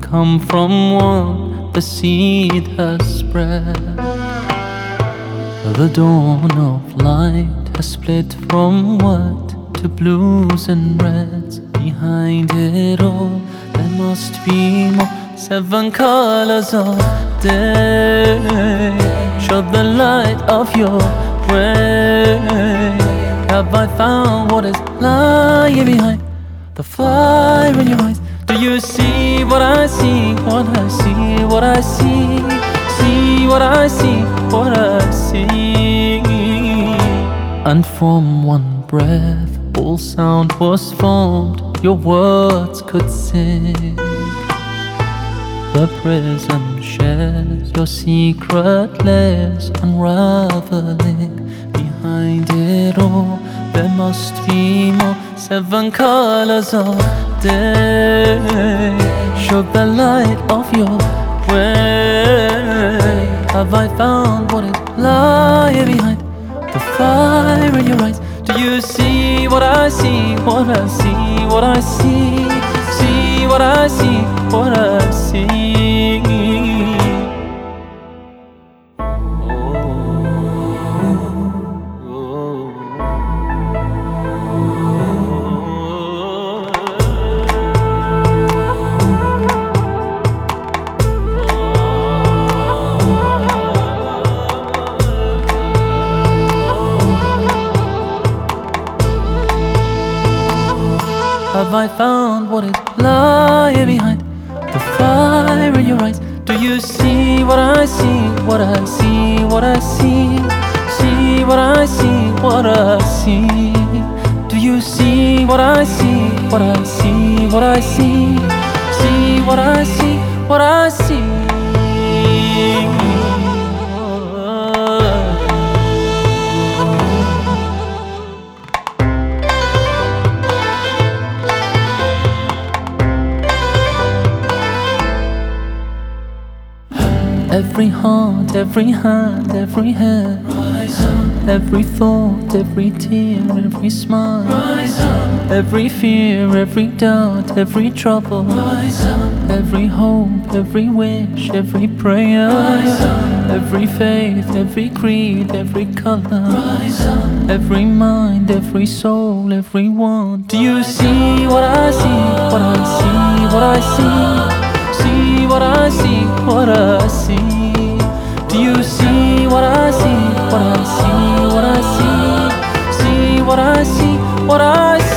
come from one, the seed has spread. The dawn of light has split from white to blues and reds. Behind it all, there must be more. 7 colors of day. Show the light of your way. Have I found what is lying behind the fire in your eyes? Do you see what I see? What I see, what I see. See what I see, what I see. And from one breath, all sound was formed. Your words could sing. The prism shares your secret layers, unraveling. Behind it all, there must be more. 7 colors of day. Show the light of your way. Have I found what is lying behind the fire in your eyes? Do you see what I see? What I see, what I see. See what I see, what I see. Have I found what is lying behind the fire in your eyes? Do you see what I see? What I see, what I see. See what I see, what I see. Do you see what I see? What I see, what I see. See what I see, what I see. Every heart, every hand, every head. Rise up. Every thought, every tear, every smile. Rise up. Every fear, every doubt, every trouble. Rise up. Every hope, every wish, every prayer. Rise up. Every faith, every creed, every color. Rise up. Every mind, every soul, every one. Do you see what I see? What I see, what I see. See what I see, what I see. Do you see what I see? What I see, what I see. See what I see, what I see.